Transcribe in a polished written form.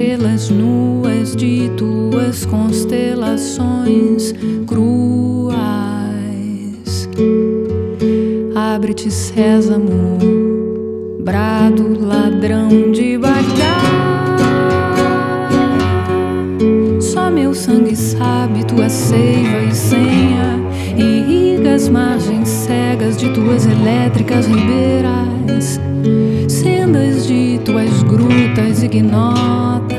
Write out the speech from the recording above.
estrelas nuas de tuas constelações cruas. Abre-te, sésamo, brado ladrão de Bagdá. Só meu sangue sabe tua seiva e senha, irriga as margens cegas de tuas elétricas ribeiras, sendas de tuas grutas ignotas.